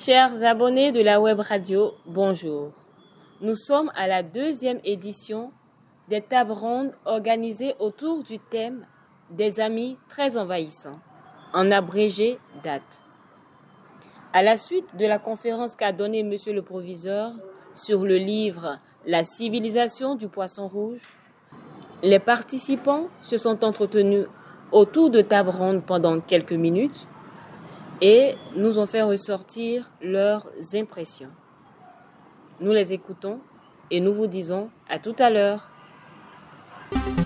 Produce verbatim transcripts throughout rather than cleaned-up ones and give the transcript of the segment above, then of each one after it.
Chers abonnés de la web radio, bonjour. Nous sommes à la deuxième édition des tables rondes organisées autour du thème des amis très envahissants, en abrégé D A T. À la suite de la conférence qu'a donnée Monsieur le Proviseur sur le livre « La civilisation du poisson rouge », les participants se sont entretenus autour de tables rondes pendant quelques minutes et nous ont fait ressortir leurs impressions. Nous les écoutons et nous vous disons à tout à l'heure. Mesdames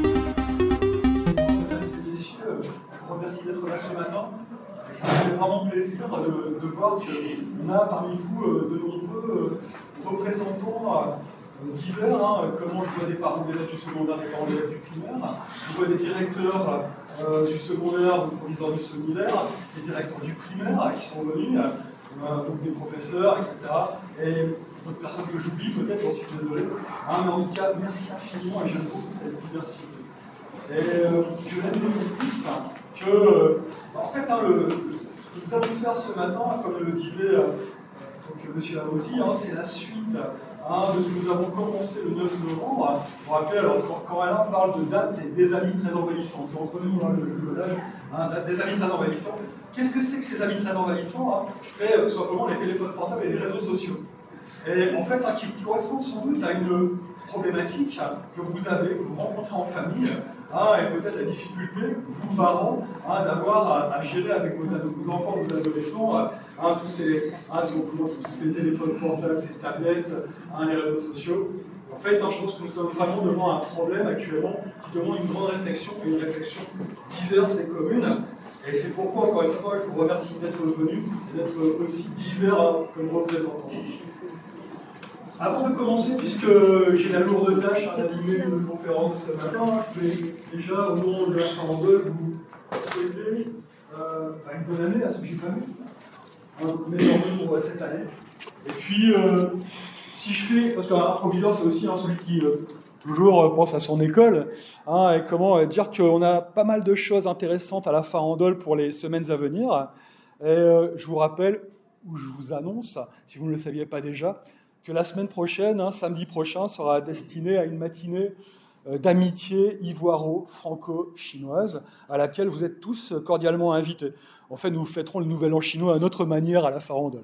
et messieurs, je vous remercie d'être là ce matin. Ça me fait vraiment plaisir de, de voir qu'on a parmi vous de nombreux représentants divers, hein, comment je vois des parents d'élèves du secondaire, des parents d'élèves du primaire, je vois des directeurs euh, du secondaire, des proviseurs du secondaire, des directeurs du primaire qui sont venus, euh, donc des professeurs, et cetera. Et d'autres personnes que j'oublie peut-être, j'en suis désolé. Hein, mais en tout cas, merci infiniment et j'aime beaucoup cette diversité. Et euh, je vais vous dire plus hein, que, euh, en fait, hein, le, ce que nous allons faire ce matin, comme le disait euh, M. Lavozzi, hein, c'est la suite hein, de ce que nous avons commencé le neuf novembre. Vous vous rappelez, alors, quand, quand Alain parle de D A T, c'est des amis très envahissants. C'est entre nous hein, le, le collège, hein, des amis très envahissants. Qu'est-ce que c'est que ces amis très envahissants hein? C'est euh, simplement les téléphones portables et les réseaux sociaux. Et en fait, hein, qui correspond sans doute à une problématique hein, que vous avez, que vous rencontrez en famille, hein, et peut-être la difficulté, vous parents, hein, d'avoir à, à gérer avec vos, vos enfants, vos adolescents, hein, tous, ces, hein, tous, tous ces téléphones portables, ces tablettes, hein, les réseaux sociaux. En fait, hein, je pense que nous sommes vraiment devant un problème actuellement qui demande une grande réflexion, et une réflexion diverse et commune. Et c'est pourquoi, encore une fois, je vous remercie d'être venus et d'être aussi divers hein, comme représentants. Avant de commencer, puisque j'ai la lourde tâche hein, d'animer une conférence ce matin, je vais déjà, au nom de la Farandole, vous souhaiter euh, une bonne année à ceux que j'ai pas vu. Un meilleur vœu pour cette année. Et puis, euh, si je fais, parce qu'un proviseur, c'est aussi hein, celui qui euh, toujours euh, pense à son école, hein, et comment euh, dire qu'on a pas mal de choses intéressantes à la Farandole pour les semaines à venir. Et euh, je vous rappelle, ou je vous annonce, si vous ne le saviez pas déjà, que la semaine prochaine, hein, samedi prochain, sera destinée à une matinée euh, d'amitié ivoiro-franco-chinoise, à laquelle vous êtes tous cordialement invités. En fait, nous fêterons le Nouvel An chinois à notre manière à la Farandole.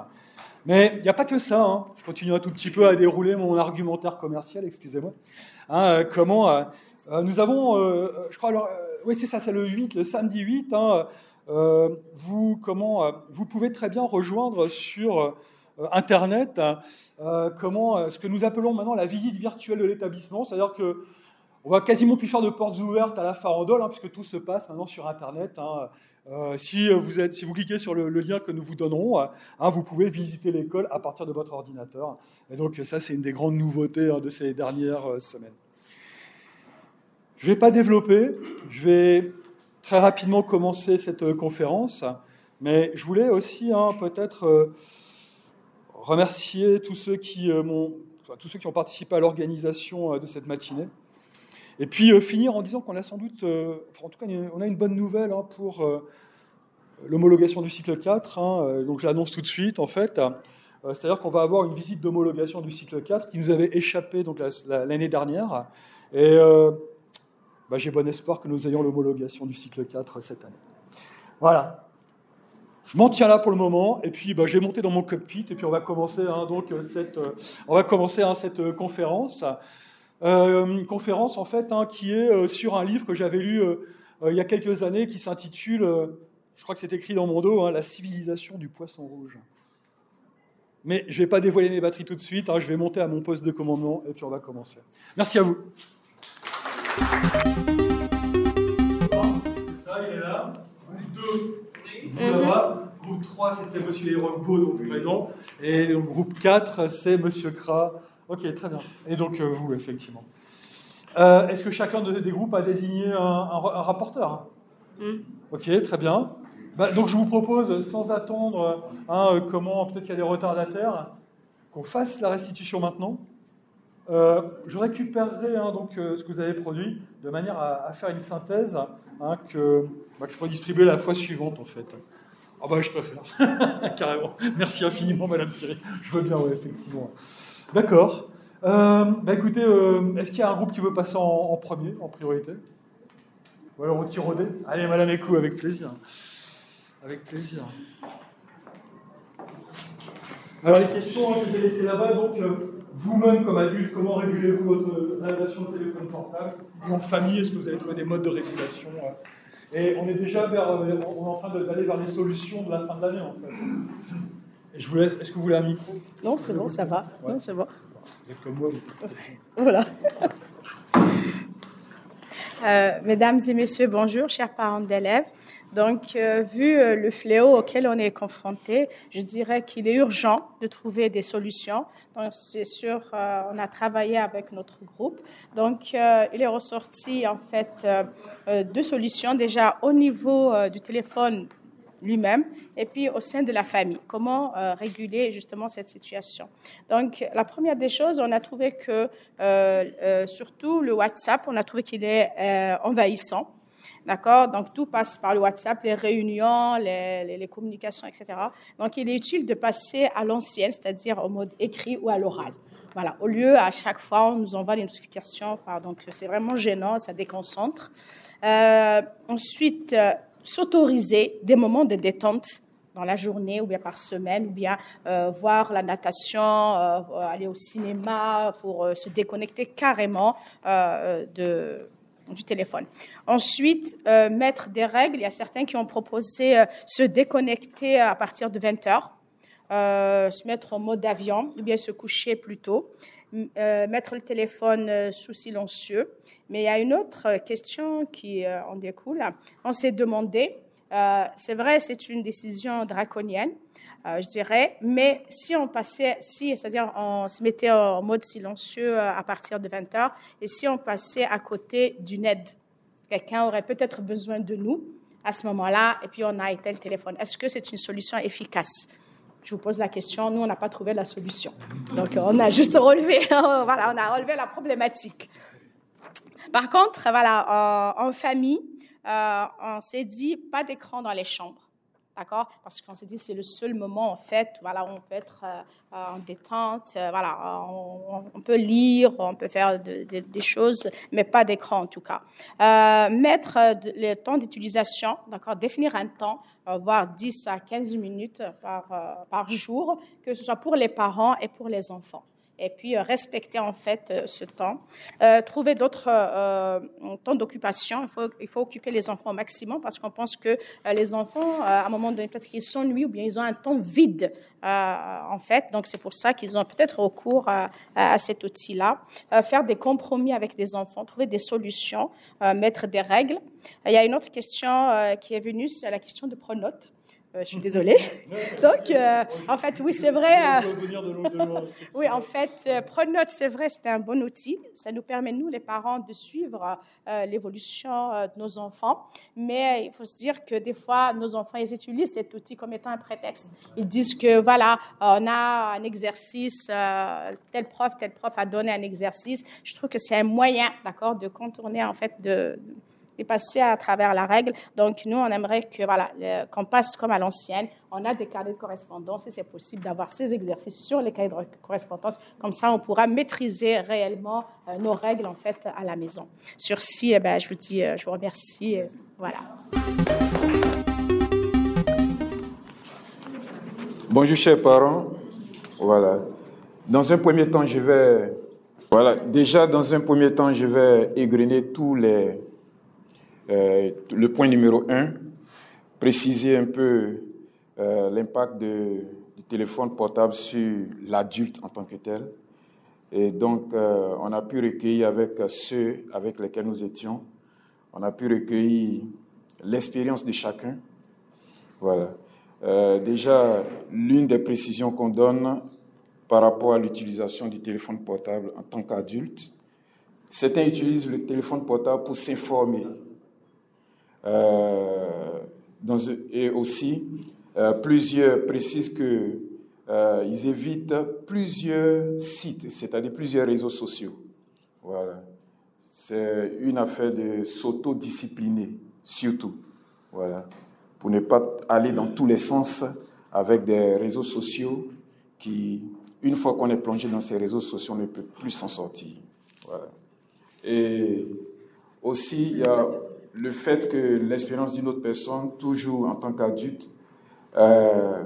Mais il n'y a pas que ça. Hein. Je continue un tout petit peu à dérouler mon argumentaire commercial, excusez-moi. Hein, euh, comment euh, euh, nous avons, euh, je crois, alors, euh, oui, c'est ça, c'est le huit, le samedi huit. Hein, euh, vous, comment, euh, vous pouvez très bien rejoindre sur euh, Internet euh, comment, euh, ce que nous appelons maintenant la visite virtuelle de l'établissement, c'est-à-dire que on va quasiment plus faire de portes ouvertes à la Farandole, hein, puisque tout se passe maintenant sur Internet. Hein. Euh, si, vous êtes, si vous cliquez sur le, le lien que nous vous donnerons, hein, vous pouvez visiter l'école à partir de votre ordinateur. Et donc ça, c'est une des grandes nouveautés hein, de ces dernières euh, semaines. Je ne vais pas développer, je vais très rapidement commencer cette euh, conférence, mais je voulais aussi hein, peut-être euh, remercier tous ceux, qui, euh, m'ont, enfin, tous ceux qui ont participé à l'organisation euh, de cette matinée. Et puis euh, finir en disant qu'on a sans doute, euh, enfin, en tout cas, on a une bonne nouvelle hein, pour euh, l'homologation du cycle quatre. Hein, euh, donc je l'annonce tout de suite, en fait. Euh, c'est-à-dire qu'on va avoir une visite d'homologation du cycle quatre qui nous avait échappé donc, la, la, l'année dernière. Et euh, bah, j'ai bon espoir que nous ayons l'homologation du cycle quatre cette année. Voilà. Je m'en tiens là pour le moment. Et puis, bah, je vais monter dans mon cockpit. Et puis, on va commencer hein, donc, cette, euh, on va commencer hein, cette euh, conférence. Euh, une conférence en fait hein, qui est euh, sur un livre que j'avais lu euh, euh, il y a quelques années qui s'intitule, euh, je crois que c'est écrit dans mon dos, hein, La civilisation du poisson rouge. Mais je ne vais pas dévoiler mes batteries tout de suite, hein, je vais monter à mon poste de commandement et puis on va commencer. Merci à vous. Ça, il est là. Groupe deux, vous là-bas. Groupe trois, c'était M. Hérolbeau, donc présent. Et donc, groupe quatre, c'est M. Kra. Ok, très bien. Et donc, euh, vous, effectivement. Euh, est-ce que chacun de, des groupes a désigné un, un, un rapporteur? mm. Ok, très bien. Bah, donc, je vous propose, sans attendre, hein, euh, comment, peut-être qu'il y a des retardataires, qu'on fasse la restitution maintenant. Euh, je récupérerai hein, donc, euh, ce que vous avez produit, de manière à, à faire une synthèse hein, que, bah, que je pourrai distribuer la fois suivante, en fait. Ah bah je préfère, carrément. Merci infiniment, Madame Thierry. Je veux bien, oui, effectivement. D'accord. Euh, bah écoutez, euh, est-ce qu'il y a un groupe qui veut passer en, en premier, en priorité? Ou alors on tire au dé? Allez, Madame Écou, avec plaisir. Avec plaisir. Alors les questions hein, que je vous ai laissées là-bas, donc euh, vous-même comme adulte, comment régulez-vous votre régulation de téléphone portable? Et en famille, est-ce que vous avez trouvé des modes de régulation? Et on est déjà vers, on est en train d'aller vers les solutions de la fin de l'année en fait. Et je vous laisse, est-ce que vous voulez un micro? Non, c'est bon, ça va. Ouais. Non, c'est bon. Vous êtes comme moi. Vous... Voilà. Euh, mesdames et messieurs, bonjour, chers parents d'élèves. Donc, euh, vu euh, le fléau auquel on est confronté, je dirais qu'il est urgent de trouver des solutions. Donc, c'est sûr, euh, on a travaillé avec notre groupe. Donc, euh, il est ressorti en fait euh, euh, deux solutions. Déjà, au niveau euh, du téléphone lui-même et puis au sein de la famille. Comment euh, réguler justement cette situation? Donc, la première des choses, on a trouvé que, euh, euh, surtout le WhatsApp, on a trouvé qu'il est euh, envahissant. D'accord? Donc, tout passe par le WhatsApp, les réunions, les, les, les communications, et cetera. Donc, il est utile de passer à l'ancienne, c'est-à-dire au mode écrit ou à l'oral. Voilà. Au lieu, à chaque fois, on nous envoie des notifications. Donc, c'est vraiment gênant, ça déconcentre. Euh, ensuite, euh, s'autoriser des moments de détente dans la journée ou bien par semaine, ou bien euh, voir la natation, euh, aller au cinéma pour euh, se déconnecter carrément euh, de... du téléphone. Ensuite, euh, mettre des règles. Il y a certains qui ont proposé euh, se déconnecter à partir de vingt heures, euh, se mettre en mode avion, ou bien se coucher plus tôt, euh, mettre le téléphone euh, sous silencieux. Mais il y a une autre question qui euh, en découle. On s'est demandé, euh, c'est vrai, c'est une décision draconienne, Euh, je dirais, mais si on passait, si, c'est-à-dire on se mettait en mode silencieux à partir de vingt heures, et si on passait à côté d'une aide, quelqu'un aurait peut-être besoin de nous à ce moment-là, et puis on a éteint le téléphone. Est-ce que c'est une solution efficace? Je vous pose la question, nous, on n'a pas trouvé la solution. Donc, on a juste relevé, voilà, on a relevé la problématique. Par contre, voilà, en, en famille, euh, on s'est dit pas d'écran dans les chambres. D'accord? Parce qu'on s'est dit que c'est le seul moment, en fait, voilà, où on peut être euh, en détente, euh, voilà, on, on peut lire, on peut faire de, de, des choses, mais pas d'écran, en tout cas. Euh, mettre le temps d'utilisation, d'accord? Définir un temps, euh, voire dix à quinze minutes par, euh, par jour, que ce soit pour les parents et pour les enfants. Et puis, euh, respecter, en fait, euh, ce temps. Euh, trouver d'autres euh, temps d'occupation. Il faut, il faut occuper les enfants au maximum parce qu'on pense que euh, les enfants, euh, à un moment donné, peut-être qu'ils s'ennuient ou bien ils ont un temps vide, euh, en fait. Donc, c'est pour ça qu'ils ont peut-être recours à, à, à cet outil-là. Euh, faire des compromis avec des enfants, trouver des solutions, euh, mettre des règles. Il y a une autre question euh, qui est venue, c'est la question de pronote. Euh, je suis désolée. Donc, euh, en fait, oui, c'est vrai. Euh, oui, en fait, euh, Pronote, c'est vrai, c'est un bon outil. Ça nous permet, nous, les parents, de suivre euh, l'évolution euh, de nos enfants. Mais il faut se dire que des fois, nos enfants, ils utilisent cet outil comme étant un prétexte. Ils disent que, voilà, on a un exercice, euh, tel prof, tel prof a donné un exercice. Je trouve que c'est un moyen, d'accord, de contourner, en fait, de... et passer à travers la règle. Donc, nous, on aimerait que, voilà, le, qu'on passe comme à l'ancienne. On a des carnets de correspondance et c'est possible d'avoir ces exercices sur les carnets de correspondance. Comme ça, on pourra maîtriser réellement euh, nos règles, en fait, à la maison. Sur ce, eh ben, je vous dis, euh, je vous remercie. Et voilà. Bonjour, chers parents. Voilà. Dans un premier temps, je vais... Voilà. Déjà, dans un premier temps, je vais égrener tous les... Euh, le point numéro un, préciser un peu euh, l'impact de, du téléphone portable sur l'adulte en tant que tel. Et donc, euh, on a pu recueillir avec ceux avec lesquels nous étions, on a pu recueillir l'expérience de chacun. Voilà. Euh, déjà, l'une des précisions qu'on donne par rapport à l'utilisation du téléphone portable en tant qu'adulte, certains utilisent le téléphone portable pour s'informer. Euh, dans, et aussi, euh, plusieurs précisent qu'ils euh, évitent plusieurs sites, c'est-à-dire plusieurs réseaux sociaux. Voilà. C'est une affaire de s'autodiscipliner, surtout. Voilà. pour ne pas aller dans tous les sens avec des réseaux sociaux qui, une fois qu'on est plongé dans ces réseaux sociaux, on ne peut plus s'en sortir. Voilà. Et aussi, il y a le fait que l'expérience d'une autre personne, toujours en tant qu'adulte, euh,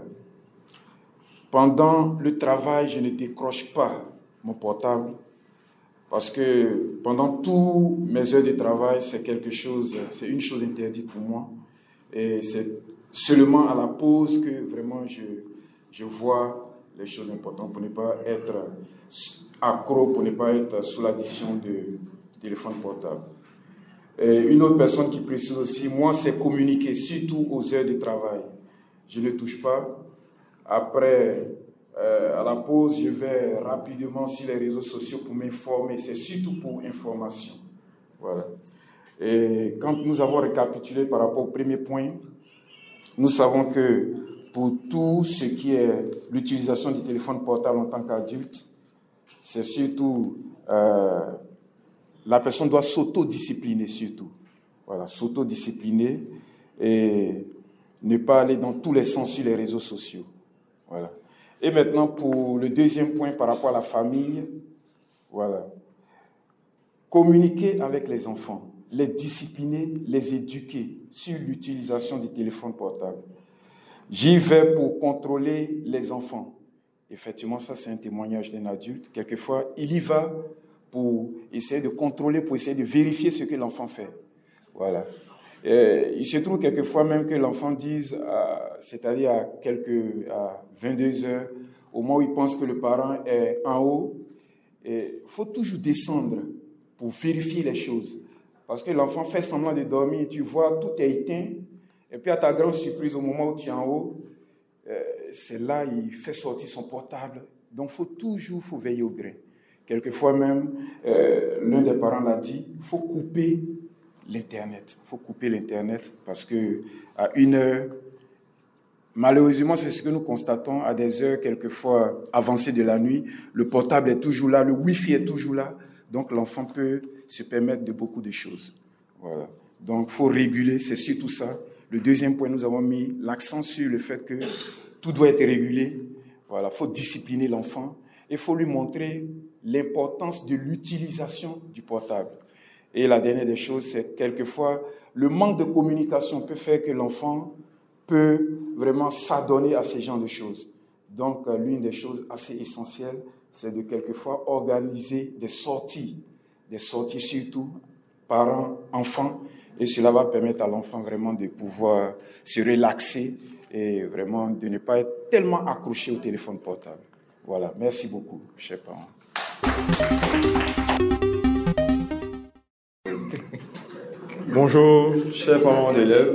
pendant le travail, je ne décroche pas mon portable parce que pendant toutes mes heures de travail, c'est quelque chose, c'est une chose interdite pour moi. Et c'est seulement à la pause que vraiment je, je vois les choses importantes pour ne pas être accro, pour ne pas être sous l'addiction de téléphone portable. Et une autre personne qui précise aussi, moi, c'est communiquer, surtout aux heures de travail. Je ne touche pas. Après, euh, à la pause, je vais rapidement sur les réseaux sociaux pour m'informer. C'est surtout pour information. Voilà. Et quand nous avons récapitulé par rapport au premier point, nous savons que pour tout ce qui est l'utilisation du téléphone portable en tant qu'adulte, c'est surtout... Euh, la personne doit s'autodiscipliner surtout. Voilà, s'autodiscipliner et ne pas aller dans tous les sens sur les réseaux sociaux. Voilà. Et maintenant, pour le deuxième point par rapport à la famille, voilà. Communiquer avec les enfants, les discipliner, les éduquer sur l'utilisation du téléphone portable. J'y vais pour contrôler les enfants. Effectivement, ça c'est un témoignage d'un adulte. Quelquefois, il y va pour essayer de contrôler, pour essayer de vérifier ce que l'enfant fait. Voilà. Et il se trouve quelquefois même que l'enfant dise, euh, c'est-à-dire à, quelques, à vingt-deux heures, au moment où il pense que le parent est en haut, il faut toujours descendre pour vérifier les choses. Parce que l'enfant fait semblant de dormir, tu vois, tout est éteint, et puis à ta grande surprise, au moment où tu es en haut, euh, c'est là il fait sortir son portable. Donc il faut toujours faut veiller au grain. Quelquefois même, euh, l'un des parents l'a dit, il faut couper l'Internet. Il faut couper l'Internet parce qu'à une heure, malheureusement, c'est ce que nous constatons, à des heures quelquefois avancées de la nuit, le portable est toujours là, le Wi-Fi est toujours là, donc l'enfant peut se permettre de beaucoup de choses. Voilà. Donc, il faut réguler, c'est surtout ça. Le deuxième point, nous avons mis l'accent sur le fait que tout doit être régulé. Voilà, il faut discipliner l'enfant. Il faut lui montrer l'importance de l'utilisation du portable. Et la dernière des choses, c'est quelquefois, le manque de communication peut faire que l'enfant peut vraiment s'adonner à ces genres de choses. Donc, l'une des choses assez essentielles, c'est de quelquefois organiser des sorties, des sorties surtout parents, enfants, et cela va permettre à l'enfant vraiment de pouvoir se relaxer et vraiment de ne pas être tellement accroché au téléphone portable. Voilà, merci beaucoup, chers parents. Bonjour, chers parents d'élèves.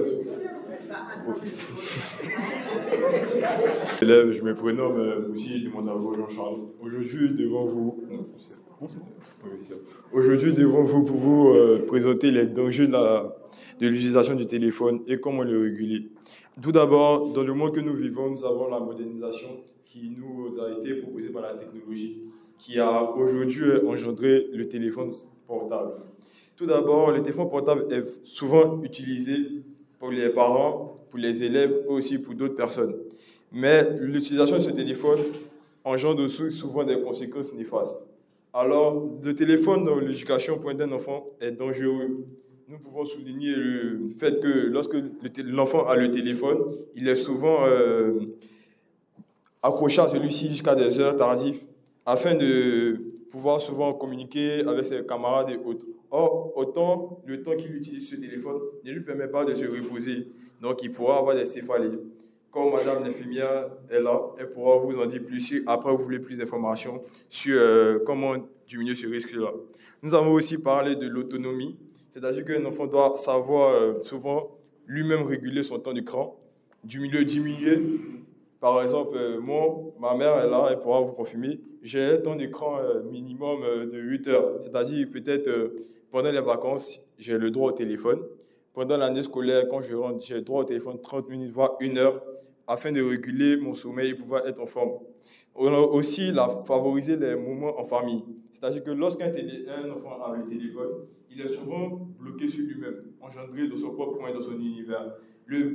Élèves, je me prénomme Moussi de Montargis Jean-Charles. Aujourd'hui, devant vous, aujourd'hui, devant vous, pour vous euh, présenter les dangers de, la, de l'utilisation du téléphone et comment le réguler. Tout d'abord, dans le monde que nous vivons, nous avons la modernisation qui nous a été proposée par la technologie, qui a aujourd'hui engendré le téléphone portable. Tout d'abord, le téléphone portable est souvent utilisé pour les parents, pour les élèves, et aussi pour d'autres personnes. Mais l'utilisation de ce téléphone engendre aussi souvent des conséquences néfastes. Alors, le téléphone dans l'éducation pour un enfant est dangereux. Nous pouvons souligner le fait que lorsque l'enfant a le téléphone, il est souvent euh, accroché à celui-ci jusqu'à des heures tardives afin de pouvoir souvent communiquer avec ses camarades et autres. Or, autant le temps qu'il utilise ce téléphone ne lui permet pas de se reposer. Donc, il pourra avoir des céphalées. Comme Madame l'infirmière est là, elle pourra vous en dire plus si après vous voulez plus d'informations sur euh, comment diminuer ce risque-là. Nous avons aussi parlé de l'autonomie, c'est-à-dire qu'un enfant doit savoir euh, souvent lui-même réguler son temps d'écran, diminuer, diminuer. Par exemple, euh, moi, ma mère est là, elle pourra vous confirmer, j'ai un temps d'écran euh, minimum euh, de huit heures, c'est-à-dire peut-être euh, pendant les vacances, j'ai le droit au téléphone. Pendant l'année scolaire, quand je rentre, j'ai le droit au téléphone trente minutes, voire une heure, afin de réguler mon sommeil et pouvoir être en forme. On a aussi la, favoriser les moments en famille. C'est-à-dire que lorsqu'un télé, un enfant a le téléphone, il est souvent bloqué sur lui-même, engendré dans son propre coin, dans son univers. Le,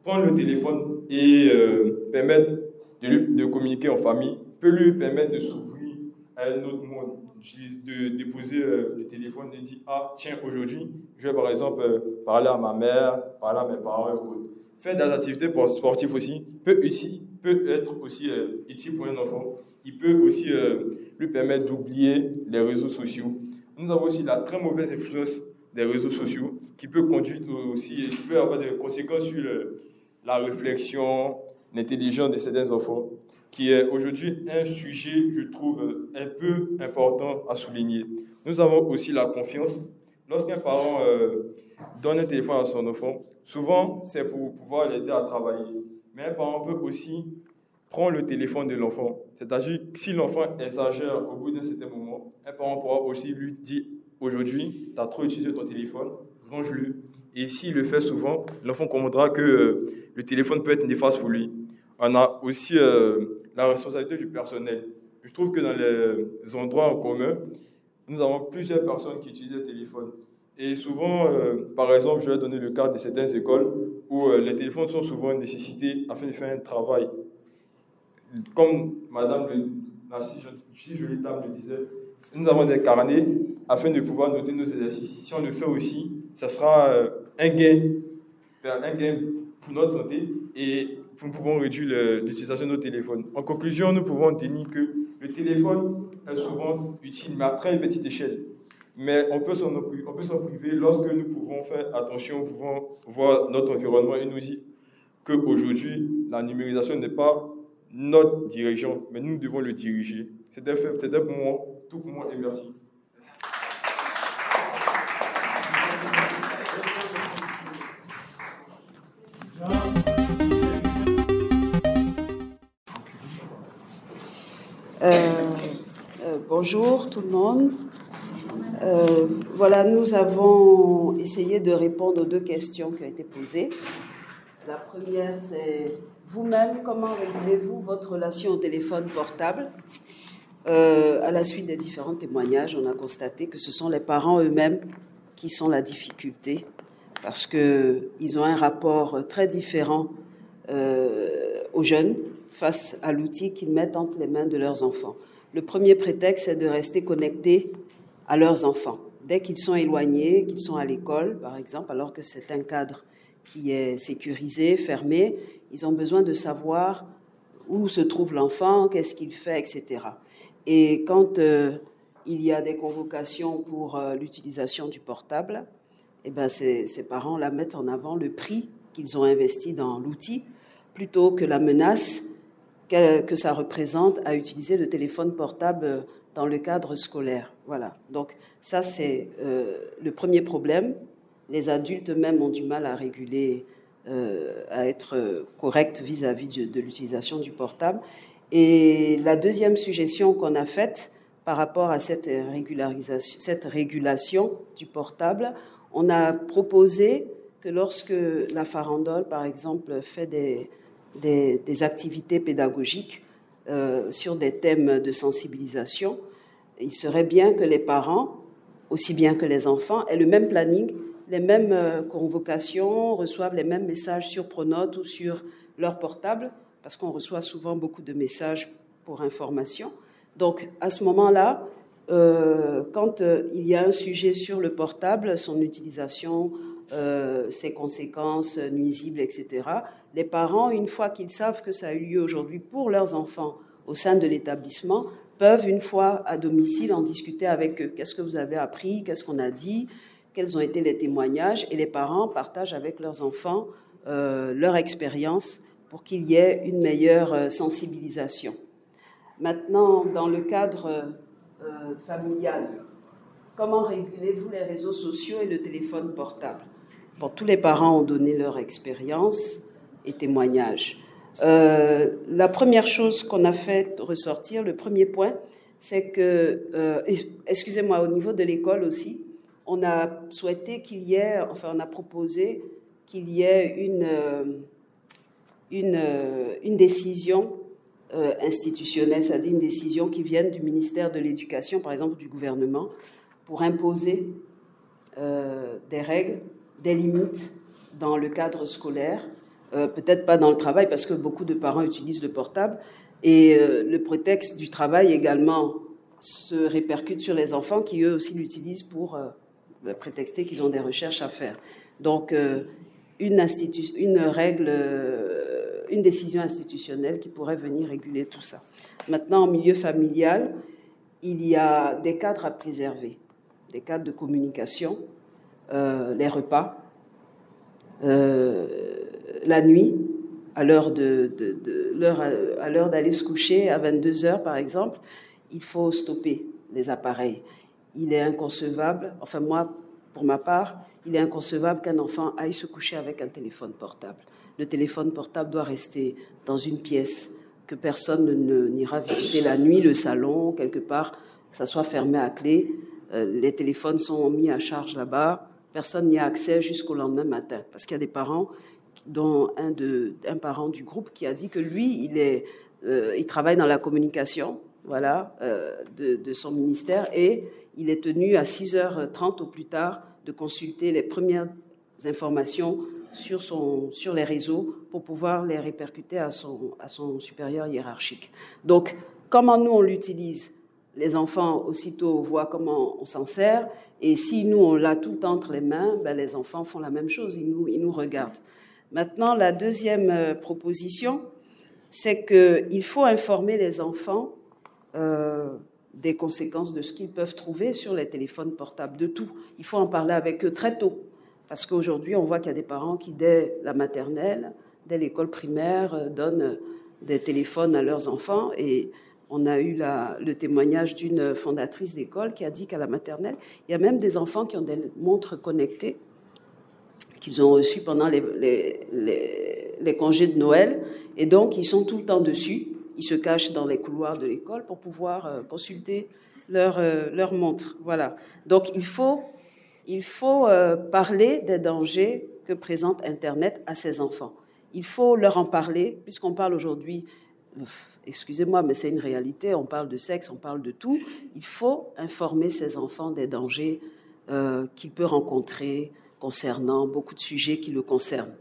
prendre le téléphone et euh, permettre de, lui, de communiquer en famille peut lui permettre de s'ouvrir à un autre monde, de déposer euh, le téléphone et dire « Ah, tiens, aujourd'hui, je vais par exemple euh, parler à ma mère, parler à mes parents ou autre. » Faire des activités sportives aussi peut, aussi, peut être aussi euh, utile pour un enfant. Il peut aussi euh, lui permettre d'oublier les réseaux sociaux. Nous avons aussi la très mauvaise influence des réseaux sociaux qui peut conduire aussi, qui peut avoir des conséquences sur le, la réflexion, l'intelligence de certains enfants, qui est aujourd'hui un sujet, je trouve, un peu important à souligner. Nous avons aussi la confiance. Lorsqu'un parent euh, donne un téléphone à son enfant, souvent c'est pour pouvoir l'aider à travailler. Mais un parent peut aussi prendre le téléphone de l'enfant. C'est-à-dire que si l'enfant exagère au bout d'un certain moment, un parent pourra aussi lui dire « Aujourd'hui, tu as trop utilisé ton téléphone, range-le ». Et s'il le fait souvent, l'enfant comprendra que euh, le téléphone peut être néfaste pour lui. On a aussi euh, la responsabilité du personnel. Je trouve que dans les endroits en commun, nous avons plusieurs personnes qui utilisent le téléphone. Et souvent, euh, par exemple, je vais donner le cas de certaines écoles où euh, les téléphones sont souvent nécessités afin de faire un travail. Comme Madame le, la si jolie dame le disait, nous avons des carnets afin de pouvoir noter nos exercices. Si on le fait aussi, ça sera euh, un gain, un gain pour notre santé et nous pouvons réduire l'utilisation de nos téléphones. En conclusion, nous pouvons dire que le téléphone est souvent utile, mais à très petite échelle. Mais on peut s'en priver lorsque nous pouvons faire attention, nous pouvons voir notre environnement et nous dire qu'aujourd'hui, la numérisation n'est pas notre dirigeant, mais nous devons le diriger. C'était pour moi, tout pour moi et merci. Euh, euh, bonjour tout le monde. Euh, voilà, nous avons essayé de répondre aux deux questions qui ont été posées. La première, c'est vous-même, comment régulez-vous votre relation au téléphone portable ? euh, À la suite des différents témoignages, on a constaté que ce sont les parents eux-mêmes qui sont la difficulté parce qu'ils ont un rapport très différent euh, aux jeunes face à l'outil qu'ils mettent entre les mains de leurs enfants. Le premier prétexte, c'est de rester connectés à leurs enfants. Dès qu'ils sont éloignés, qu'ils sont à l'école, par exemple, alors que c'est un cadre qui est sécurisé, fermé, ils ont besoin de savoir où se trouve l'enfant, qu'est-ce qu'il fait, et cetera. Et quand euh, il y a des convocations pour euh, l'utilisation du portable, eh ben, ces, ces parents la mettent en avant le prix qu'ils ont investi dans l'outil plutôt que la menace que, que ça représente à utiliser le téléphone portable dans le cadre scolaire. Voilà. Donc ça, c'est euh, le premier problème. Les adultes eux-mêmes ont du mal à réguler, euh, à être corrects vis-à-vis de, de l'utilisation du portable. Et la deuxième suggestion qu'on a faite par rapport à cette régularisation, cette régulation du portable, on a proposé que lorsque la farandole, par exemple, fait des, des, des activités pédagogiques euh, sur des thèmes de sensibilisation, il serait bien que les parents, aussi bien que les enfants, aient le même planning, les mêmes euh, convocations, reçoivent les mêmes messages sur Pronote ou sur leur portable, parce qu'on reçoit souvent beaucoup de messages pour information. Donc, à ce moment-là, euh, quand euh, il y a un sujet sur le portable, son utilisation, euh, ses conséquences nuisibles, et cetera, les parents, une fois qu'ils savent que ça a eu lieu aujourd'hui pour leurs enfants au sein de l'établissement, peuvent, une fois à domicile, en discuter avec eux. Qu'est-ce que vous avez appris? Qu'est-ce qu'on a dit? Quels ont été les témoignages? Et les parents partagent avec leurs enfants euh, leur expérience pour qu'il y ait une meilleure sensibilisation. Maintenant, dans le cadre euh, familial, comment régulez-vous les réseaux sociaux et le téléphone portable? Bon, tous les parents ont donné leur expérience et témoignages. Euh, la première chose qu'on a fait ressortir, le premier point, c'est que, euh, excusez-moi, au niveau de l'école aussi, on a souhaité qu'il y ait, enfin on a proposé qu'il y ait une, une, une décision euh, institutionnelle, c'est-à-dire une décision qui vienne du ministère de l'Éducation, par exemple du gouvernement, pour imposer euh, des règles, des limites dans le cadre scolaire, euh, peut-être pas dans le travail, parce que beaucoup de parents utilisent le portable, et euh, le prétexte du travail également se répercute sur les enfants qui eux aussi l'utilisent pour euh, prétexter qu'ils ont des recherches à faire. Donc, euh, une, institu- une règle, euh, une décision institutionnelle qui pourrait venir réguler tout ça. Maintenant, en milieu familial, il y a des cadres à préserver, des cadres de communication, euh, les repas, euh, la nuit, à l'heure de, de, de l'heure à l'heure d'aller se coucher, à vingt-deux heures par exemple, il faut stopper les appareils. Il est inconcevable, enfin moi, pour ma part, il est inconcevable qu'un enfant aille se coucher avec un téléphone portable. Le téléphone portable doit rester dans une pièce, que personne ne, n'ira visiter la nuit, le salon, quelque part, que ça soit fermé à clé. Euh, les téléphones sont mis à charge là-bas, personne n'y a accès jusqu'au lendemain matin. Parce qu'il y a des parents, dont un, de, un parent du groupe qui a dit que lui, il, est, euh, il travaille dans la communication, voilà, euh, de, de son ministère, et il est tenu à six heures trente au plus tard de consulter les premières informations sur, son, sur les réseaux pour pouvoir les répercuter à son, à son supérieur hiérarchique. Donc, comment nous on l'utilise? Les enfants aussitôt voient comment on s'en sert, et si nous on l'a tout entre les mains, ben les enfants font la même chose, ils nous, ils nous regardent. Maintenant, la deuxième proposition, c'est qu'il faut informer les enfants euh, des conséquences de ce qu'ils peuvent trouver sur les téléphones portables, de tout. Il faut en parler avec eux très tôt, parce qu'aujourd'hui, on voit qu'il y a des parents qui, dès la maternelle, dès l'école primaire, donnent des téléphones à leurs enfants. Et on a eu la, le témoignage d'une fondatrice d'école qui a dit qu'à la maternelle, il y a même des enfants qui ont des montres connectées qu'ils ont reçues pendant les, les, les, les congés de Noël. Et donc, ils sont tout le temps dessus. Ils se cachent dans les couloirs de l'école pour pouvoir euh, consulter leur, euh, leur montre. Voilà. Donc, il faut, il faut euh, parler des dangers que présente Internet à ces enfants. Il faut leur en parler, puisqu'on parle aujourd'hui, euh, excusez-moi, mais c'est une réalité, on parle de sexe, on parle de tout. Il faut informer ces enfants des dangers euh, qu'il peut rencontrer concernant beaucoup de sujets qui le concernent.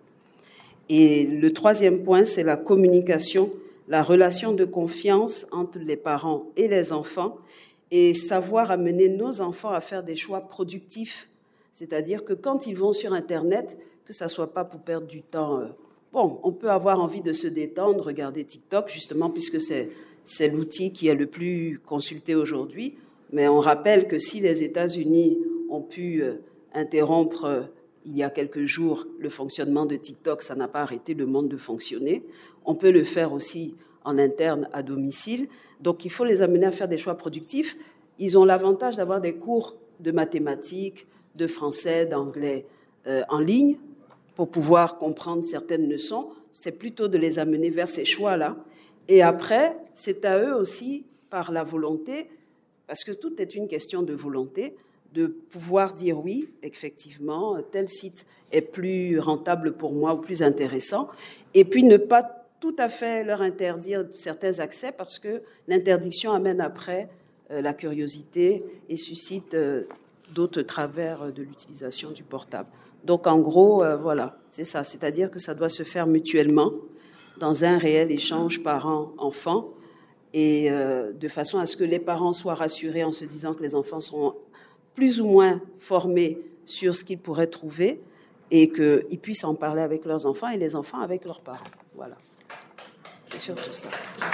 Et le troisième point, c'est la communication, la relation de confiance entre les parents et les enfants, et savoir amener nos enfants à faire des choix productifs. C'est-à-dire que quand ils vont sur Internet, que ça ne soit pas pour perdre du temps. Bon, on peut avoir envie de se détendre, regarder TikTok, justement, puisque c'est, c'est l'outil qui est le plus consulté aujourd'hui. Mais on rappelle que si les États-Unis ont pu interrompre il y a quelques jours le fonctionnement de TikTok, ça n'a pas arrêté le monde de fonctionner. On peut le faire aussi en interne à domicile. Donc, il faut les amener à faire des choix productifs. Ils ont l'avantage d'avoir des cours de mathématiques, de français, d'anglais euh, en ligne pour pouvoir comprendre certaines leçons. C'est plutôt de les amener vers ces choix-là. Et après, c'est à eux aussi, par la volonté, parce que tout est une question de volonté, de pouvoir dire oui, effectivement, tel site est plus rentable pour moi ou plus intéressant, et puis ne pas tout à fait leur interdire certains accès parce que l'interdiction amène après euh, la curiosité et suscite euh, d'autres travers de l'utilisation du portable. Donc en gros, euh, voilà, c'est ça, c'est-à-dire que ça doit se faire mutuellement dans un réel échange parents-enfants et euh, de façon à ce que les parents soient rassurés en se disant que les enfants sont plus ou moins formés sur ce qu'ils pourraient trouver et qu'ils puissent en parler avec leurs enfants et les enfants avec leurs parents. Voilà. C'est surtout ça.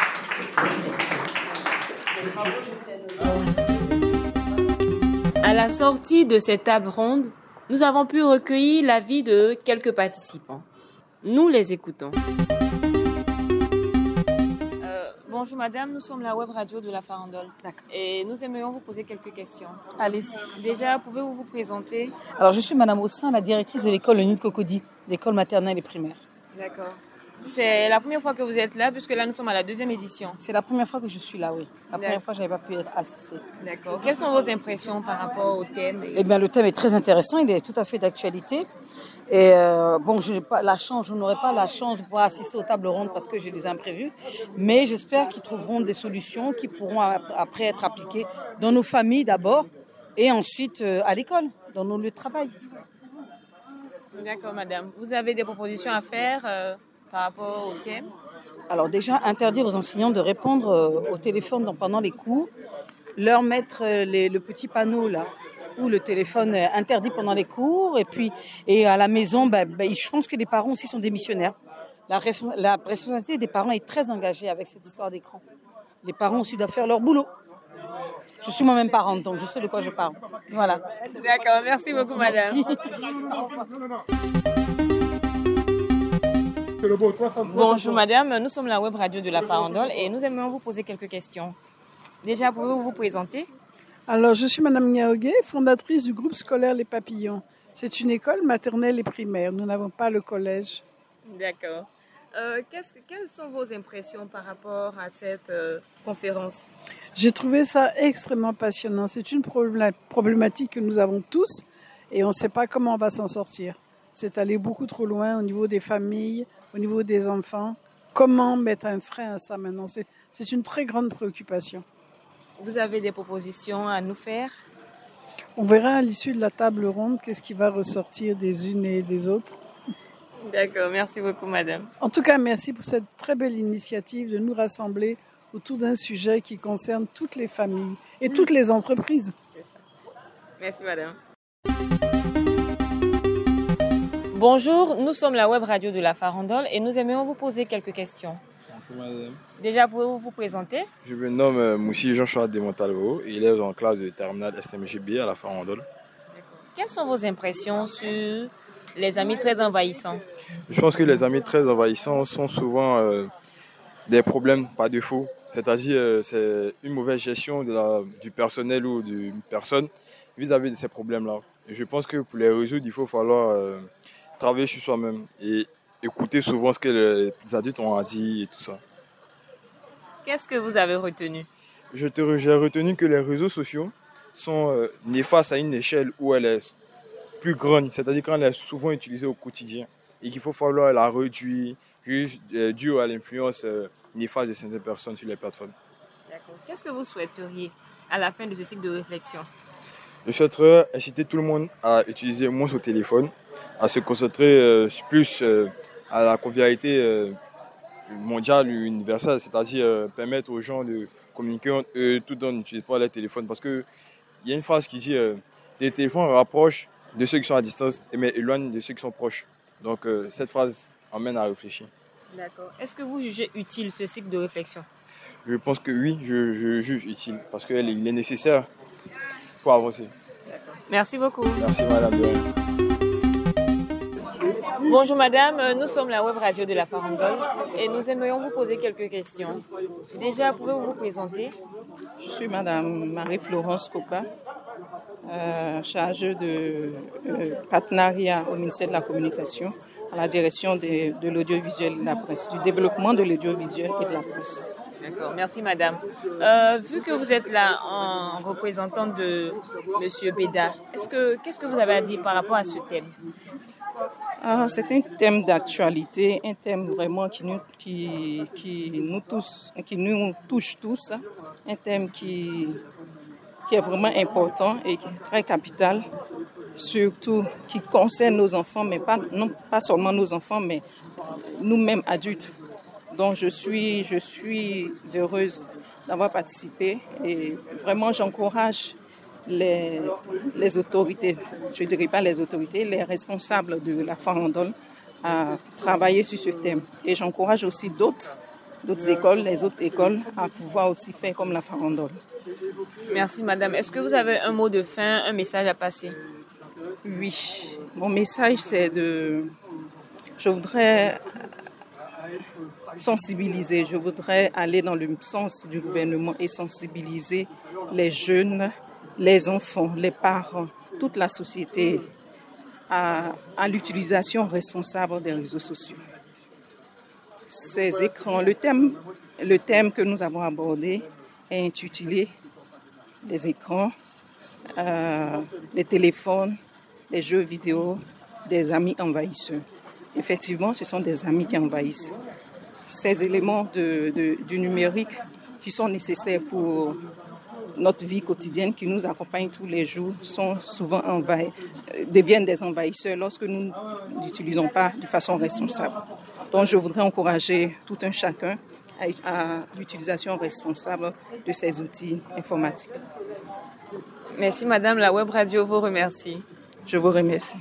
À la sortie de cette table ronde, nous avons pu recueillir l'avis de quelques participants. Nous les écoutons. Bonjour madame, nous sommes la web radio de la Farandole. D'accord. Et nous aimerions vous poser quelques questions. Allez-y. Déjà, pouvez-vous vous présenter? Alors, je suis madame Aussin, la directrice de l'école Nid Cocody, l'école maternelle et primaire. D'accord. C'est la première fois que vous êtes là, puisque là, nous sommes à la deuxième édition. C'est la première fois que je suis là, oui. La première fois, je n'avais pas pu assister. D'accord. Quelles sont vos impressions par rapport au thème? Eh bien, le thème est très intéressant, il est tout à fait d'actualité. Et euh, bon, je n'ai pas la chance, je n'aurai pas la chance de pouvoir assister aux tables rondes parce que j'ai des imprévus, mais j'espère qu'ils trouveront des solutions qui pourront après être appliquées dans nos familles d'abord et ensuite euh, à l'école, dans nos lieux de travail. D'accord, madame. Vous avez des propositions à faire euh, par rapport au thème? Alors déjà, interdire aux enseignants de répondre euh, au téléphone dans- pendant les cours, leur mettre euh, les- le petit panneau là, où le téléphone est interdit pendant les cours, et puis et à la maison, ben, ben, je pense que les parents aussi sont démissionnaires. La, respons- la responsabilité des parents est très engagée avec cette histoire d'écran. Les parents aussi doivent faire leur boulot. Je suis moi-même parente, donc je sais de quoi je parle. Voilà. D'accord, merci beaucoup, madame. Merci. Bonjour, madame. Nous sommes la web radio de la Farandole et nous aimerions vous poser quelques questions. Déjà, pouvez-vous vous présenter? Alors, je suis Madame Niaogué, fondatrice du groupe scolaire Les Papillons. C'est une école maternelle et primaire. Nous n'avons pas le collège. D'accord. Euh, qu'est-ce que- quelles sont vos impressions par rapport à cette euh, conférence? J'ai trouvé ça extrêmement passionnant. C'est une problé- problématique que nous avons tous et on ne sait pas comment on va s'en sortir. C'est aller beaucoup trop loin au niveau des familles, au niveau des enfants. Comment mettre un frein à ça maintenant? C'est, c'est une très grande préoccupation. Vous avez des propositions à nous faire? On verra à l'issue de la table ronde qu'est-ce qui va ressortir des unes et des autres. D'accord, merci beaucoup, madame. En tout cas, merci pour cette très belle initiative de nous rassembler autour d'un sujet qui concerne toutes les familles et toutes les entreprises. Merci, madame. Bonjour, nous sommes la web radio de la Farandole et nous aimerions vous poser quelques questions. Bonjour madame. Déjà, pouvez-vous vous présenter? Je me nomme euh, Moussi Jean-Charles Desmontalvo, élève en classe de terminale S M G B à la Farandole. Quelles sont vos impressions sur les amis très envahissants? Je pense que les amis très envahissants sont souvent euh, des problèmes par défaut. C'est-à-dire euh, c'est une mauvaise gestion de la, du personnel ou d'une personne vis-à-vis de ces problèmes-là. Et je pense que pour les résoudre, il faut falloir euh, travailler sur soi-même et écouter souvent ce que les adultes ont à dire et tout ça. Qu'est-ce que vous avez retenu? Je te, j'ai retenu que les réseaux sociaux sont euh, néfastes à une échelle où elle est plus grande, c'est-à-dire quand elle est souvent utilisée au quotidien et qu'il faut falloir la réduire juste euh, dû à l'influence euh, néfaste de certaines personnes sur les plateformes. D'accord. Qu'est-ce que vous souhaiteriez à la fin de ce cycle de réflexion? Je souhaiterais inciter tout le monde à utiliser moins son téléphone, à se concentrer euh, plus euh, à la convivialité euh, mondiale ou universelle, c'est-à-dire euh, permettre aux gens de communiquer entre eux tout en n'utilisant pas les téléphones. Parce qu'il y a une phrase qui dit euh, les téléphones rapprochent de ceux qui sont à distance, mais éloignent de ceux qui sont proches. Donc euh, cette phrase emmène à réfléchir. D'accord. Est-ce que vous jugez utile ce cycle de réflexion? Je pense que oui, je, je juge utile parce qu'il est nécessaire pour avancer. Merci beaucoup. Merci madame. Bonjour madame, nous sommes la web radio de la Farandole et nous aimerions vous poser quelques questions. Déjà, pouvez-vous vous présenter? Je suis madame Marie-Florence Copa, euh, chargée de euh, partenariat au ministère de la Communication, à la direction de, de l'audiovisuel et de la presse, du développement de l'audiovisuel et de la presse. D'accord, merci madame. Euh, vu que vous êtes là en représentant de monsieur Béda, est-ce que, qu'est-ce que vous avez à dire par rapport à ce thème? Ah, c'est un thème d'actualité, un thème vraiment qui nous, qui, qui nous, tous, qui nous touche tous, un thème qui, qui est vraiment important et qui est très capital, surtout qui concerne nos enfants, mais pas, non, pas seulement nos enfants, mais nous-mêmes adultes. Donc je suis, je suis heureuse d'avoir participé et vraiment j'encourage les, les autorités, je ne dirais pas les autorités, les responsables de la Farandole à travailler sur ce thème. Et j'encourage aussi d'autres, d'autres écoles, les autres écoles à pouvoir aussi faire comme la Farandole. Merci madame. Est-ce que vous avez un mot de fin, un message à passer? Oui, mon message c'est de... Je voudrais sensibiliser, je voudrais aller dans le sens du gouvernement et sensibiliser les jeunes, les enfants, les parents, toute la société à, à l'utilisation responsable des réseaux sociaux. Ces écrans, le thème, le thème que nous avons abordé est intitulé les écrans, euh, les téléphones, les jeux vidéo, des amis envahisseurs. Effectivement, ce sont des amis qui envahissent. Ces éléments de, de, du numérique qui sont nécessaires pour, notre vie quotidienne qui nous accompagnent tous les jours sont souvent envahis, deviennent des envahisseurs lorsque nous n'utilisons pas de façon responsable. Donc je voudrais encourager tout un chacun à, à l'utilisation responsable de ces outils informatiques. Merci Madame, la Web Radio vous remercie. Je vous remercie.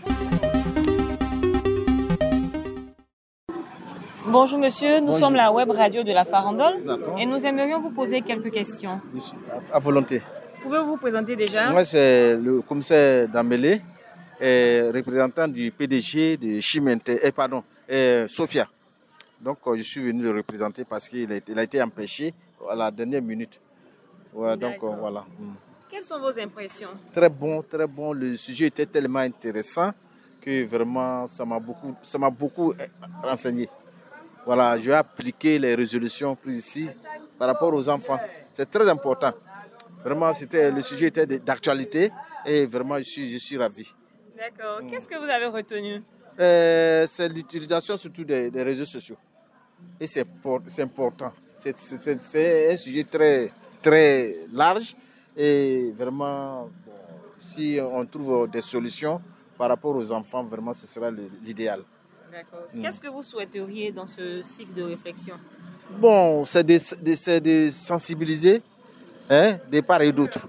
Bonjour monsieur, nous Bonjour. sommes la Web Radio de la Farandole et nous aimerions vous poser quelques questions. À volonté. Pouvez-vous vous présenter déjà? Moi, c'est le commissaire Dambélé, et représentant du P D G de Chimente, eh, pardon, eh, Sofia. Donc, euh, je suis venu le représenter parce qu'il a, il a été empêché à la dernière minute. Ouais, donc, euh, voilà. Mm. Quelles sont vos impressions? Très bon, très bon. Le sujet était tellement intéressant que vraiment, ça m'a beaucoup, ça m'a beaucoup renseigné. Voilà, je vais appliquer les résolutions prises ici par rapport aux enfants. C'est très important. Vraiment, c'était, le sujet était d'actualité et vraiment, je suis, je suis ravi. D'accord. Qu'est-ce que vous avez retenu? euh, C'est l'utilisation surtout des, des réseaux sociaux. Et c'est, c'est important. C'est, c'est, c'est un sujet très, très large et vraiment, bon, si on trouve des solutions par rapport aux enfants, vraiment, ce sera l'idéal. D'accord. Qu'est-ce que vous souhaiteriez dans ce cycle de réflexion? Bon, c'est de, de, c'est de sensibiliser hein, des parts et d'autres.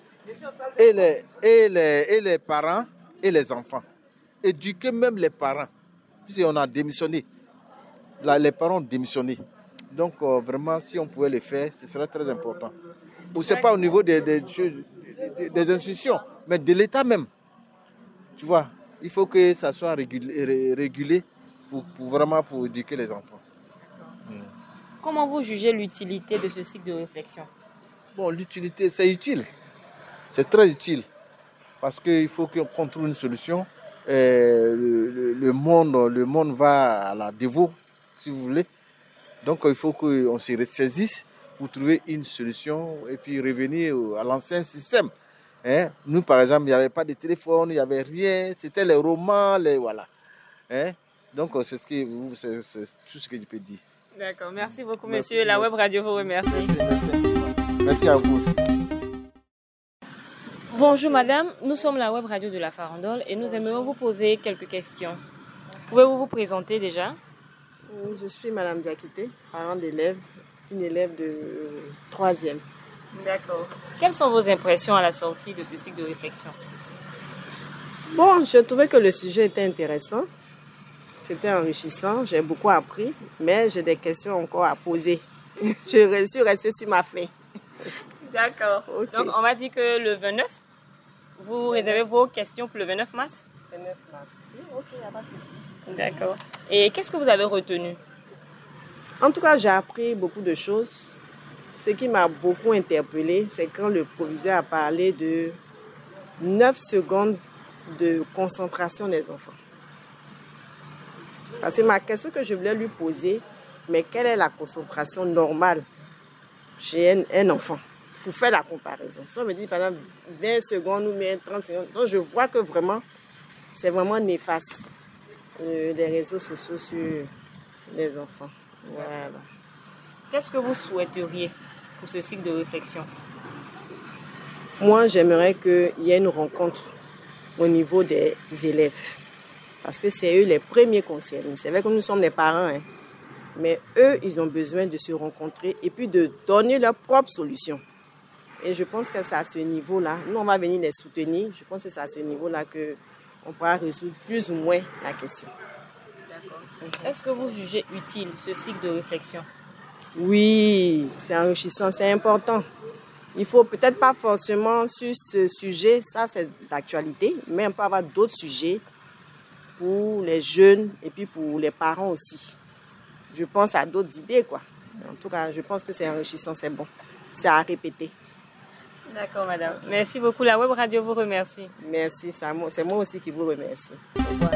Et les, et, les, et les parents et les enfants. Éduquer même les parents. Puisqu'on a démissionné. Là, les parents ont démissionné. Donc, euh, vraiment, si on pouvait le faire, ce serait très important. Ce n'est pas au niveau des, des, des, des institutions, mais de l'État même. Tu vois, il faut que ça soit régulé. régulé Pour, pour vraiment pour éduquer les enfants. Hmm. Comment vous jugez l'utilité de ce cycle de réflexion? Bon, l'utilité, c'est utile. C'est très utile. Parce qu'il faut qu'on trouve une solution. Et le, le, le, monde, le monde va à la dévot, si vous voulez. Donc, il faut qu'on se ressaisisse pour trouver une solution et puis revenir à l'ancien système. Hein? Nous, par exemple, il n'y avait pas de téléphone, il n'y avait rien. C'était les romans, les voilà. Hein? Donc, c'est, ce que, c'est, c'est tout ce que je peux dire. D'accord. Merci beaucoup, merci, monsieur. La merci. Web Radio vous remercie. Merci, merci. Merci à vous aussi. Bonjour, madame. Nous sommes la Web Radio de la Farandole et nous aimerions vous poser quelques questions. Pouvez-vous vous présenter déjà? Je suis madame Diakité, parent d'élève, une élève de troisième. D'accord. Quelles sont vos impressions à la sortie de ce cycle de réflexion? Bon, je trouvais que le sujet était intéressant. C'était enrichissant, j'ai beaucoup appris, mais j'ai des questions encore à poser. Je suis restée sur ma faim. D'accord. Okay. Donc, on va dire que le vingt-neuf, vous réservez vos questions pour le vingt-neuf mars? vingt-neuf mars, oui, ok, il n'y a pas de souci. D'accord. Et qu'est-ce que vous avez retenu? En tout cas, j'ai appris beaucoup de choses. Ce qui m'a beaucoup interpellée, c'est quand le proviseur a parlé de neuf secondes de concentration des enfants. Parce que ma question que je voulais lui poser, mais quelle est la concentration normale chez un, un enfant? Pour faire la comparaison. Si on me dit, par exemple, vingt secondes ou bien trente secondes, donc je vois que vraiment, c'est vraiment néfaste, euh, les réseaux sociaux sur les enfants. Voilà. Qu'est-ce que vous souhaiteriez pour ce cycle de réflexion? Moi, j'aimerais qu'il y ait une rencontre au niveau des élèves. Parce que c'est eux les premiers concernés. C'est vrai que nous sommes les parents, hein, mais eux, ils ont besoin de se rencontrer et puis de donner leurs propres solutions. Et je pense que c'est à ce niveau-là, nous on va venir les soutenir, je pense que c'est à ce niveau-là qu'on pourra résoudre plus ou moins la question. D'accord. Est-ce que vous jugez utile ce cycle de réflexion? Oui, c'est enrichissant, c'est important. Il faut peut-être pas forcément sur ce sujet, ça c'est d'actualité, mais on peut avoir d'autres sujets pour les jeunes et puis pour les parents aussi. Je pense à d'autres idées, quoi. En tout cas, je pense que c'est enrichissant, c'est bon. C'est à répéter. D'accord, madame. Merci beaucoup. La Web Radio vous remercie. Merci, c'est moi aussi qui vous remercie. Au revoir.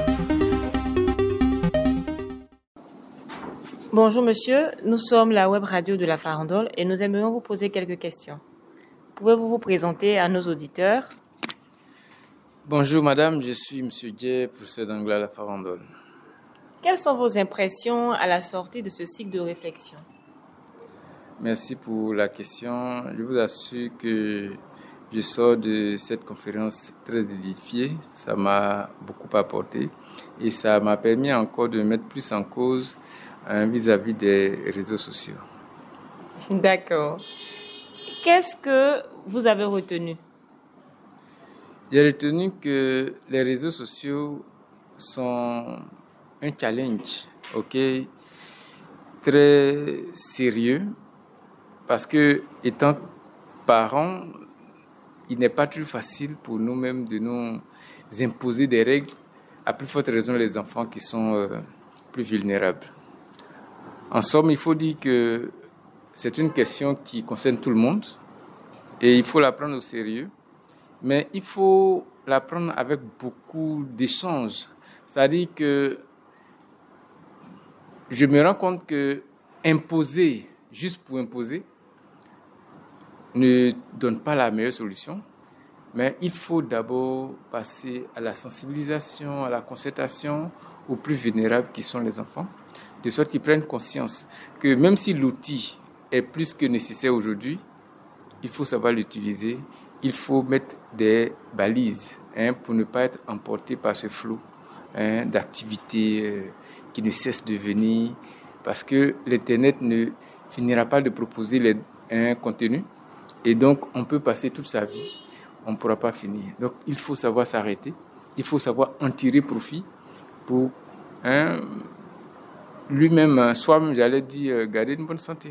Bonjour, monsieur. Nous sommes la Web Radio de la Farandole et nous aimerions vous poser quelques questions. Pouvez-vous vous présenter à nos auditeurs? Bonjour madame, je suis monsieur Dié, professeur d'anglais à la Farandole. Quelles sont vos impressions à la sortie de ce cycle de réflexion? Merci pour la question. Je vous assure que Je sors de cette conférence très édifié, ça m'a beaucoup apporté et ça m'a permis encore de mettre plus en cause hein, vis-à-vis des réseaux sociaux. D'accord. Qu'est-ce que vous avez retenu? J'ai retenu que les réseaux sociaux sont un challenge, ok, très sérieux, parce que étant parents, il n'est pas toujours facile pour nous-mêmes de nous imposer des règles, à plus forte raison les enfants qui sont euh, plus vulnérables. En somme, il faut dire que c'est une question qui concerne tout le monde et il faut la prendre au sérieux, mais il faut la prendre avec beaucoup d'échanges. C'est-à-dire que je me rends compte que imposer, juste pour imposer, ne donne pas la meilleure solution, mais il faut d'abord passer à la sensibilisation, à la concertation aux plus vulnérables qui sont les enfants, de sorte qu'ils prennent conscience que même si l'outil est plus que nécessaire aujourd'hui, il faut savoir l'utiliser, il faut mettre des balises hein, pour ne pas être emporté par ce flot hein, d'activités euh, qui ne cessent de venir, parce que l'Internet ne finira pas de proposer les, un contenu. Et donc, on peut passer toute sa vie, on ne pourra pas finir. Donc, il faut savoir s'arrêter, il faut savoir en tirer profit pour hein, lui-même, soi-même, j'allais dire, garder une bonne santé.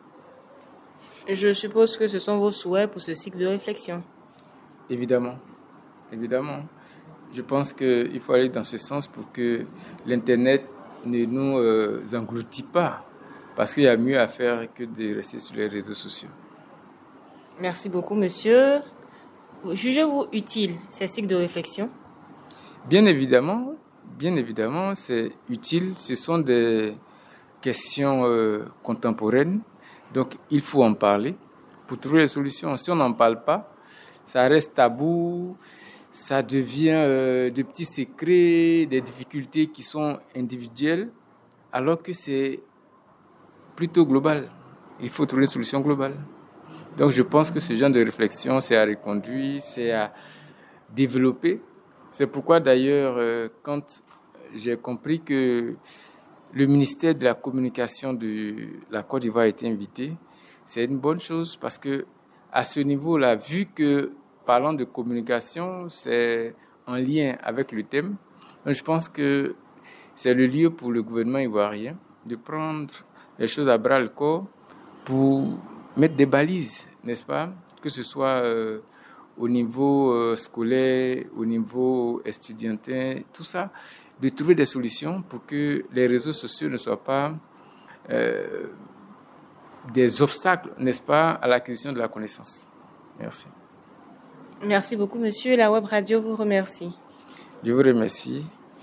Je suppose que ce sont vos souhaits pour ce cycle de réflexion. Évidemment, évidemment. Je pense qu'il faut aller dans ce sens pour que l'Internet ne nous euh, engloutit pas, parce qu'il y a mieux à faire que de rester sur les réseaux sociaux. Merci beaucoup, monsieur. Jugez-vous utile ces cycles de réflexion? Bien évidemment, bien évidemment, c'est utile. Ce sont des questions euh, contemporaines, donc il faut en parler pour trouver les solutions. Si on n'en parle pas, ça reste tabou, ça devient euh, de petits secrets, des difficultés qui sont individuelles, alors que c'est plutôt global. Il faut trouver une solution globale. Donc je pense que ce genre de réflexion, c'est à reconduire, c'est à développer. C'est pourquoi d'ailleurs, euh, quand j'ai compris que le ministère de la Communication de la Côte d'Ivoire a été invité, c'est une bonne chose parce que à ce niveau-là, vu que parlant de communication, c'est en lien avec le thème, donc je pense que c'est le lieu pour le gouvernement ivoirien de prendre les choses à bras le corps pour mettre des balises, n'est-ce pas? Que ce soit euh, au niveau euh, scolaire, au niveau estudiantin, tout ça, de trouver des solutions pour que les réseaux sociaux ne soient pas euh, des obstacles, n'est-ce pas, à l'acquisition de la connaissance. Merci. Merci beaucoup, monsieur. La Web Radio vous remercie. Je vous remercie.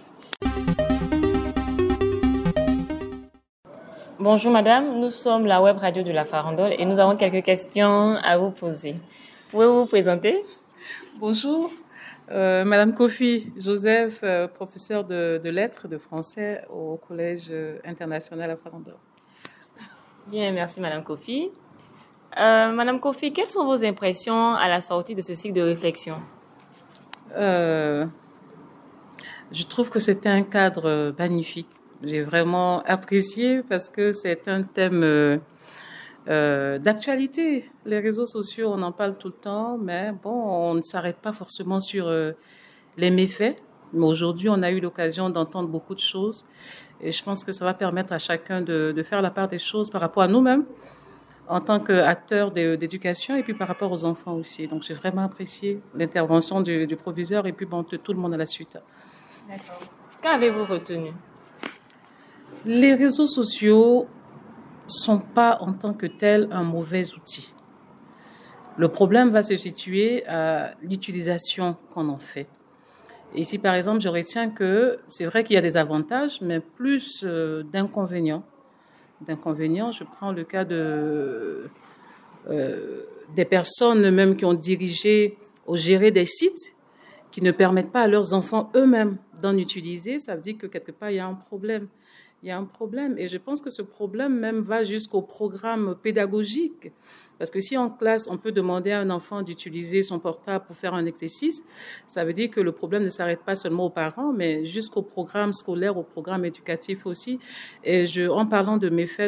Bonjour madame, nous sommes la Web Radio de la Farandole et nous avons quelques questions à vous poser. Pouvez-vous vous présenter? Bonjour, euh, madame Kofi Joseph, euh, professeure de, de lettres, de français au Collège international à Farandole. Bien, merci madame Kofi. Euh, madame Kofi, quelles sont vos impressions à la sortie de ce cycle de réflexion? euh, Je trouve que c'était un cadre magnifique. J'ai vraiment apprécié parce que c'est un thème euh, euh, d'actualité. Les réseaux sociaux, on en parle tout le temps, mais bon, on ne s'arrête pas forcément sur euh, les méfaits. Mais aujourd'hui, on a eu l'occasion d'entendre beaucoup de choses et je pense que ça va permettre à chacun de, de faire la part des choses par rapport à nous-mêmes en tant qu'acteurs d'éducation et puis par rapport aux enfants aussi. Donc, j'ai vraiment apprécié l'intervention du, du proviseur et puis bon, de tout le monde à la suite. D'accord. Qu'avez-vous retenu? Les réseaux sociaux sont pas en tant que tels un mauvais outil. Le problème va se situer à l'utilisation qu'on en fait. Et ici, par exemple, je retiens que c'est vrai qu'il y a des avantages, mais plus euh, d'inconvénients. D'inconvénients, je prends le cas de euh, des personnes même qui ont dirigé ou géré des sites qui ne permettent pas à leurs enfants eux-mêmes d'en utiliser. Ça veut dire que quelque part, il y a un problème. Il y a un problème. Et je pense que ce problème même va jusqu'au programme pédagogique. Parce que si en classe, on peut demander à un enfant d'utiliser son portable pour faire un exercice, ça veut dire que le problème ne s'arrête pas seulement aux parents, mais jusqu'au programme scolaire, au programme éducatif aussi. Et je, en parlant de méfaits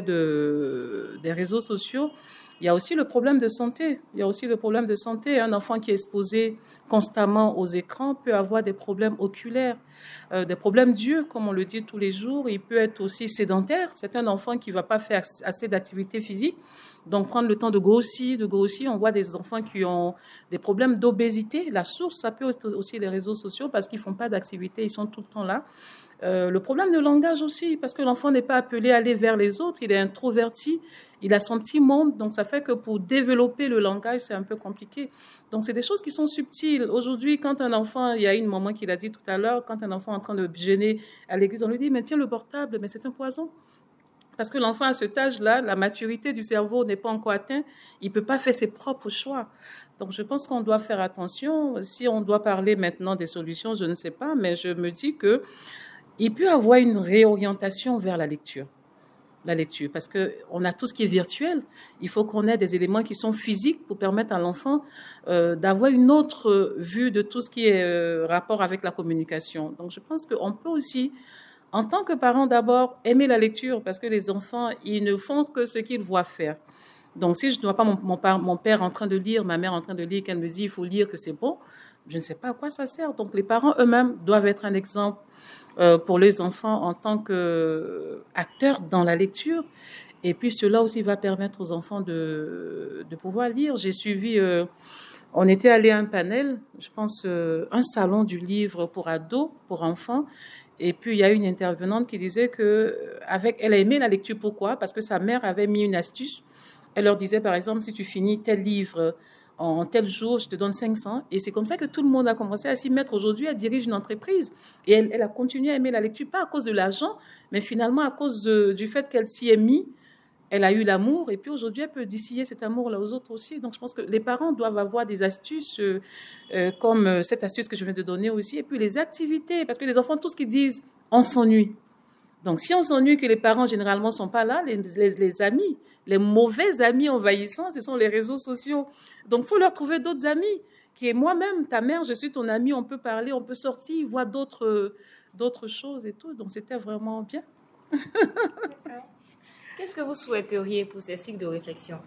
de, des réseaux sociaux, il y a aussi le problème de santé. Il y a aussi le problème de santé. Un enfant qui est exposé constamment aux écrans peut avoir des problèmes oculaires, euh, des problèmes d'yeux, comme on le dit tous les jours. Il peut être aussi sédentaire. C'est un enfant qui ne va pas faire assez d'activité physique. Donc, prendre le temps de grossir, de grossir. On voit des enfants qui ont des problèmes d'obésité. La source, ça peut être aussi les réseaux sociaux parce qu'ils ne font pas d'activité, ils sont tout le temps là. Euh, le problème de langage aussi, parce que l'enfant n'est pas appelé à aller vers les autres, il est introverti, il a son petit monde, donc ça fait que pour développer le langage, c'est un peu compliqué. Donc, c'est des choses qui sont subtiles. Aujourd'hui, quand un enfant, il y a une maman qui l'a dit tout à l'heure, quand un enfant est en train de gêner à l'église, on lui dit, mais tiens le portable, mais c'est un poison. Parce que l'enfant à cet âge-là, la maturité du cerveau n'est pas encore atteinte, il ne peut pas faire ses propres choix. Donc, je pense qu'on doit faire attention. Si on doit parler maintenant des solutions, je ne sais pas, mais je me dis que il peut y avoir une réorientation vers la lecture. La lecture, parce qu'on a tout ce qui est virtuel. Il faut qu'on ait des éléments qui sont physiques pour permettre à l'enfant euh, d'avoir une autre vue de tout ce qui est euh, rapport avec la communication. Donc, je pense qu'on peut aussi, en tant que parent d'abord, aimer la lecture, parce que les enfants, ils ne font que ce qu'ils voient faire. Donc, si je ne vois pas mon, mon, mon père en train de lire, ma mère en train de lire, qu'elle me dit il faut lire, que c'est bon, je ne sais pas à quoi ça sert. Donc, les parents eux-mêmes doivent être un exemple euh, pour les enfants en tant qu'acteurs dans la lecture. Et puis, cela aussi va permettre aux enfants de, de pouvoir lire. J'ai suivi, euh, on était allé à un panel, je pense, euh, un salon du livre pour ados, pour enfants. Et puis, il y a une intervenante qui disait que, avec, elle a aimé la lecture. Pourquoi? Parce que sa mère avait mis une astuce. Elle leur disait, par exemple, si tu finis tel livre en tel jour, je te donne cinq cents. Et c'est comme ça que tout le monde a commencé à s'y mettre. Aujourd'hui, elle dirige une entreprise. Et elle, elle a continué à aimer la lecture, pas à cause de l'argent, mais finalement à cause de, du fait qu'elle s'y est mise. Elle a eu l'amour. Et puis aujourd'hui, elle peut distiller cet amour-là aux autres aussi. Donc, je pense que les parents doivent avoir des astuces euh, euh, comme cette astuce que je viens de donner aussi. Et puis les activités. Parce que les enfants, tout ce qu'ils disent, on s'ennuie. Donc, si on s'ennuie que les parents, généralement, ne sont pas là, les, les, les amis, les mauvais amis envahissants, ce sont les réseaux sociaux. Donc, il faut leur trouver d'autres amis. Qui est moi-même, ta mère, je suis ton amie, on peut parler, on peut sortir, voir d'autres, d'autres choses et tout. Donc, c'était vraiment bien. Qu'est-ce que vous souhaiteriez pour ces cycles de réflexion?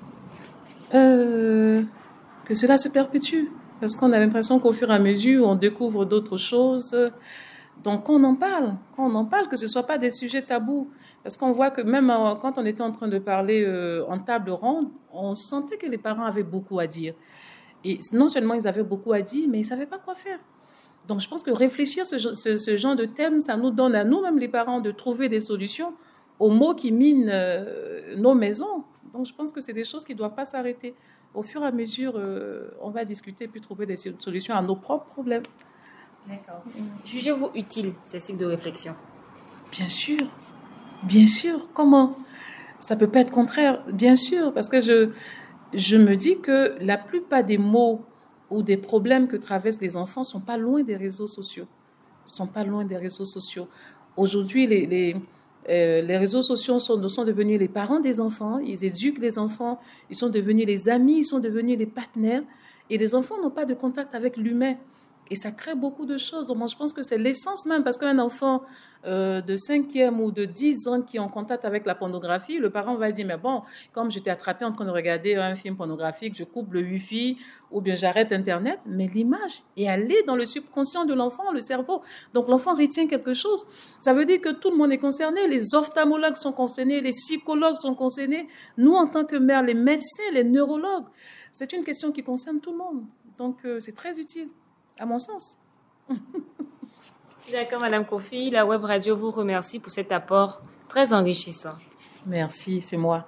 euh, Que cela se perpétue. Parce qu'on a l'impression qu'au fur et à mesure, on découvre d'autres choses. Donc, qu'on en parle, qu'on en parle, que ce ne soit pas des sujets tabous. Parce qu'on voit que même euh, quand on était en train de parler euh, en table ronde, on sentait que les parents avaient beaucoup à dire. Et non seulement ils avaient beaucoup à dire, mais ils ne savaient pas quoi faire. Donc, je pense que réfléchir ce, ce, ce genre de thème, ça nous donne à nous-mêmes, les parents, de trouver des solutions aux maux qui minent euh, nos maisons. Donc, je pense que c'est des choses qui ne doivent pas s'arrêter. Au fur et à mesure, euh, on va discuter puis trouver des solutions à nos propres problèmes. D'accord. Jugez-vous utile ces cycles de réflexion? Bien sûr, bien sûr. Comment? Ça peut pas être contraire, bien sûr, parce que je, je me dis que la plupart des maux ou des problèmes que traversent les enfants sont pas loin des réseaux sociaux. Sont pas loin des réseaux sociaux. Aujourd'hui, les, les, euh, les réseaux sociaux sont, sont devenus les parents des enfants, ils éduquent les enfants, ils sont devenus les amis, ils sont devenus les partenaires, et les enfants n'ont pas de contact avec l'humain. Et ça crée beaucoup de choses. Donc, moi, je pense que c'est l'essence même, parce qu'un enfant euh, de cinquième ou de dix ans qui est en contact avec la pornographie, le parent va dire, mais bon, comme j'étais attrapé en train de regarder un film pornographique, je coupe le Wi-Fi ou bien j'arrête Internet, mais l'image est allée dans le subconscient de l'enfant, le cerveau. Donc, l'enfant retient quelque chose. Ça veut dire que tout le monde est concerné. Les ophtalmologues sont concernés, les psychologues sont concernés. Nous, en tant que mères, les médecins, les neurologues, c'est une question qui concerne tout le monde. Donc, euh, c'est très utile. À mon sens. D'accord, Madame Kofi. La Web Radio vous remercie pour cet apport très enrichissant. Merci, c'est moi.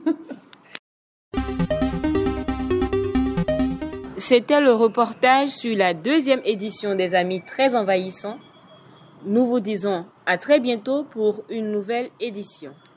C'était le reportage sur la deuxième édition des Amis très envahissants. Nous vous disons à très bientôt pour une nouvelle édition.